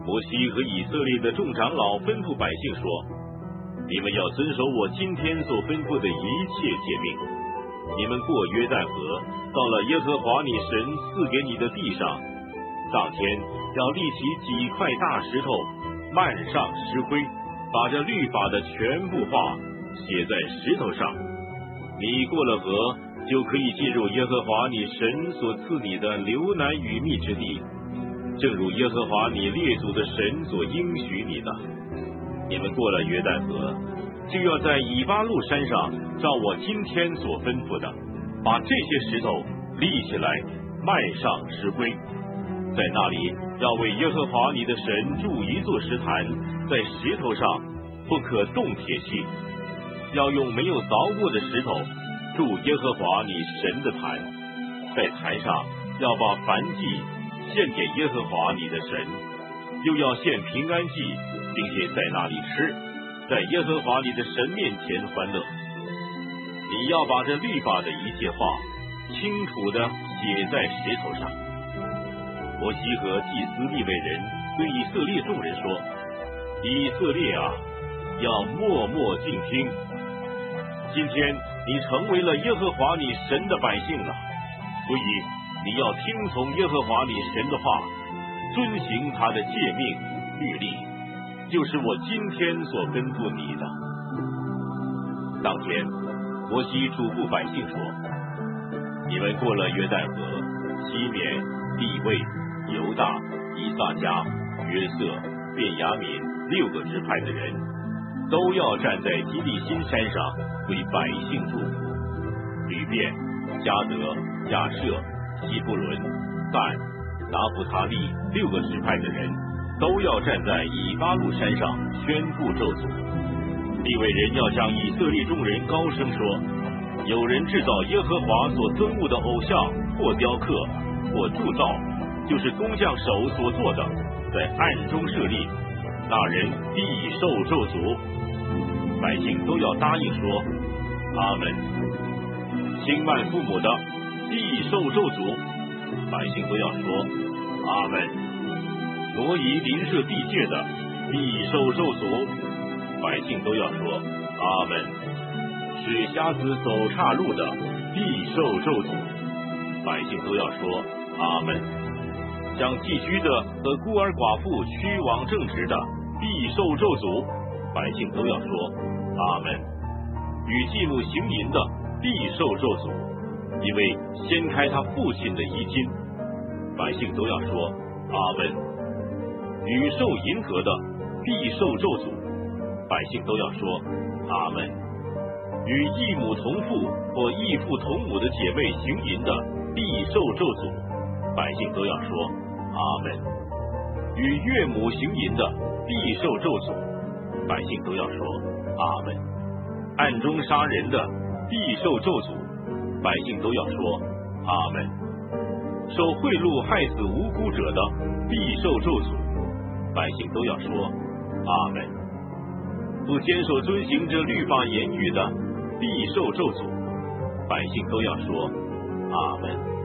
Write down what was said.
摩西和以色列的众长老吩咐百姓说：你们要遵守我今天所吩咐的一切诫命。你们过约旦河，到了耶和华你神赐给你的地上，当天要立起几块大石头，漫上石灰，把这律法的全部话写在石头上。你过了河，就可以进入耶和华你神所赐你的流奶与蜜之地，正如耶和华你列祖的神所应许你的。你们过了约旦河，就要在以巴路山上照我今天所吩咐的，把这些石头立起来，漫上石灰。在那里要为耶和华你的神筑一座石坛，在石头上不可动铁器，要用没有凿过的石头筑耶和华你神的坛。在坛上要把燔祭献给耶和华你的神，又要献平安祭，并且在那里吃，在耶和华你的神面前欢乐。你要把这律法的一切话清楚地写在石头上。摩西和祭司利未人对以色列众人说：以色列啊，要默默静听。今天你成为了耶和华你神的百姓了，所以你要听从耶和华你神的话，遵行他的诫命律例，就是我今天所吩咐你的。当天摩西嘱咐百姓说：你们过了约旦河，西缅、利未、犹大、以撒迦、约瑟、便雅悯6个支派的人，都要站在基利心山上为百姓住。吕遍、迦得、亚设、西布伦、但、拿弗他利6个支派的人，都要站在以巴路山上宣布咒诅。利未人要向以色列众人高声说：有人制造耶和华所憎恶的偶像，或雕刻，或铸造，就是工匠手所做的，在暗中设立，那人必受咒诅。百姓都要答应说：阿们。轻慢父母的必受咒诅。百姓都要说：阿们。挪移邻舍地界的必受咒诅。百姓都要说：阿们。使瞎子走岔路的必受咒诅。百姓都要说：阿们。将寄居的和孤儿寡妇屈枉正直的必受咒诅。百姓都要说：阿们。与继母行淫的必受咒诅，因为掀开他父亲的衣襟。百姓都要说：阿们。与受淫和的必受咒诅。百姓都要说：阿们。与异母同父或异父同母的姐妹行淫的必受咒诅。百姓都要说：阿们。与岳母行淫的必受咒诅。百姓都要说：阿们。暗中杀人的必受咒诅。百姓都要说：阿们。受贿赂害死无辜者的必受咒诅。百姓都要说：阿们。不坚守遵行这律法言语的必受咒诅。百姓都要说：阿们。